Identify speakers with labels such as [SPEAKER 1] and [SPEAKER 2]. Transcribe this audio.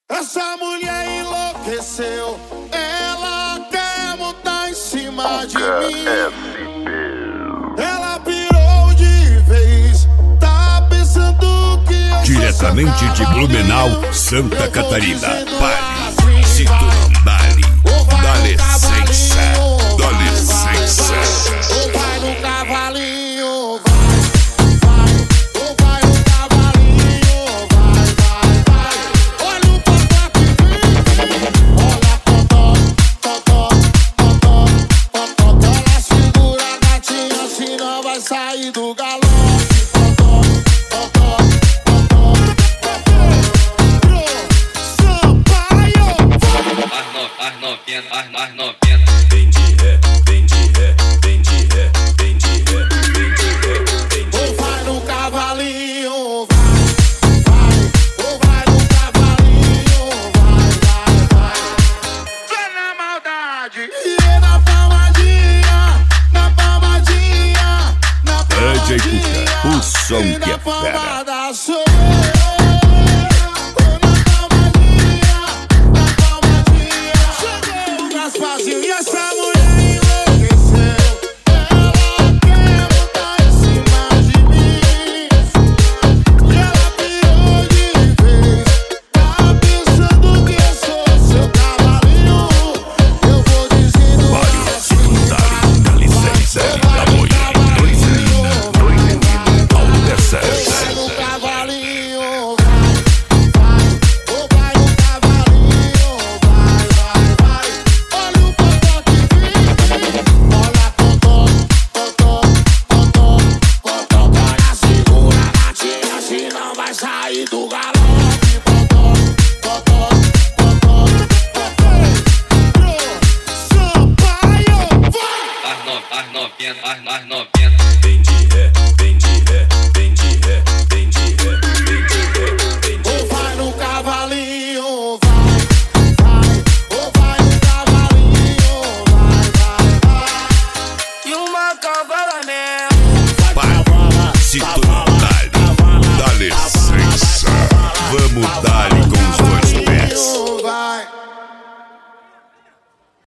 [SPEAKER 1] Essa mulher enlouqueceu, ela quer montar em cima de mim. Ela pirou de vez, tá pensando que eu
[SPEAKER 2] diretamente de Blumenau, Santa Catarina. Pare, se tu não dale, dá licença, dá licença.
[SPEAKER 1] Ou vai no cavalinho, sair do galope.
[SPEAKER 3] As novinha. Vem de ré, vem de ré, vem de ré, vem de ré, vem de ré, vem de ré.
[SPEAKER 1] Ou vai no cavalinho, vai. Ou vai no cavalinho, vai. Vai na maldade. E na palmadinha, na palmadinha, na palmadinha.
[SPEAKER 2] DJ Cuca, o som que é fera.
[SPEAKER 1] E essa mulher enlouqueceu, ela quer montar em cima de mim. E ela pirou de vez, tá pensando que eu sou seu cavalinho. Eu vou dizendo
[SPEAKER 2] Mário, se tu não dá licença, dá moinha. Dois meninos, ao dessa.
[SPEAKER 1] vai no cavalinho, sair do galope.
[SPEAKER 3] As novinha. Vem de ré, vem de ré, vem de ré, vem de ré, vem de ré, vem de ré.
[SPEAKER 1] Ou vai no cavalinho, vai. Ou vai no cavalinho, vai. E uma cavala mesmo.
[SPEAKER 2] Para, se tu não dá licença, vamos dar